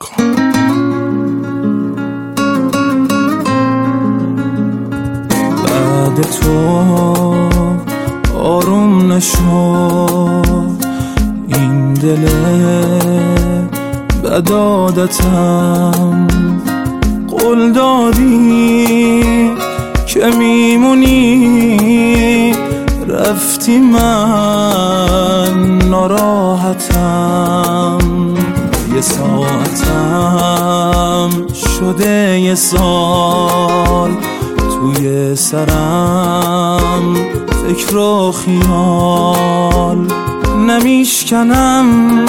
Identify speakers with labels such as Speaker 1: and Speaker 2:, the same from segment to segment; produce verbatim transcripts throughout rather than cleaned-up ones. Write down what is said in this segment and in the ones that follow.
Speaker 1: کام. بعد تو آروم نشد این دل بد عادتم، قول دادی که میمونی رفتی من ناراحتم. یه ساعتم شده یه سال توی سرم فکر و خیال، نمیشکنم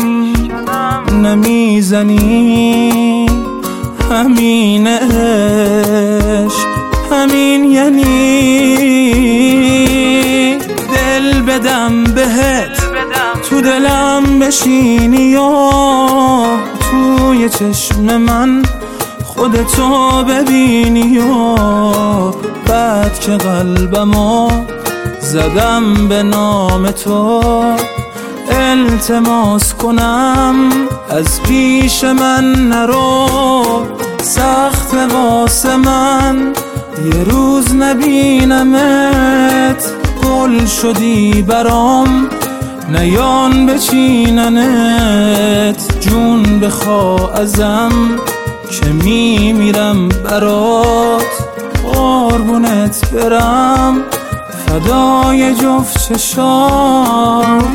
Speaker 1: نمیزنی همین عشق همین یعنی دل بدم بهت تو دلم بشینی یا توی چشم من خودتو ببینی یا بعد که قلبمو زدم به نام تو التماس کنم از پیش من نرو. سخت واسه من یه روز نبینمت، گل شدی برام نیان بچیننت. جون بخوا ازم که میمیرم برات، قربونت برم فدای جفت چشام.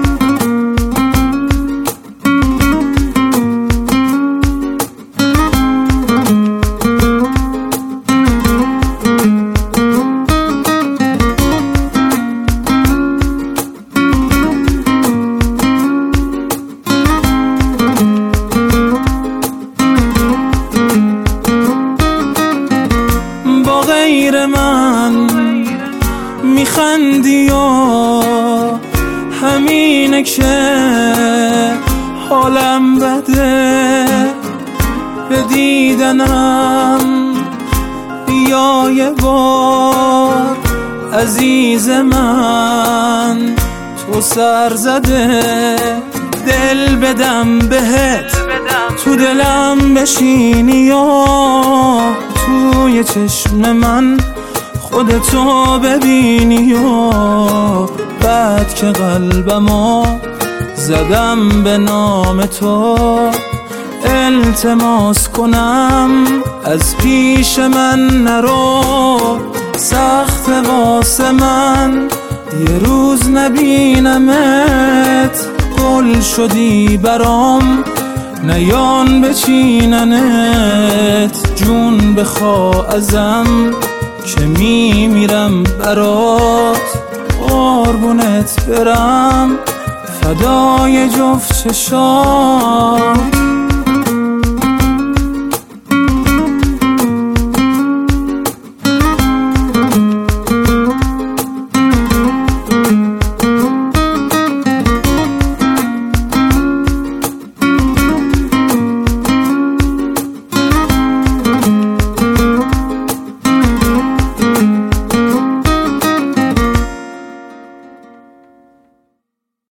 Speaker 1: غیر من میخندی و همینه که حالم بده، به دیدنم یا یه بار عزیز من تو سر زده. دل بدم بهت تو دلم بشینی یا توی چشم من خودتو ببینی یا بعد که قلبمو زدم به نام تو التماس کنم از پیش من نرو. سخت واسه من یه روز نبینمت، گل شدی برام نیان بچیننت. جون بخوا ازم که میمیرم برات، قربونت برم فدای جفت چشام.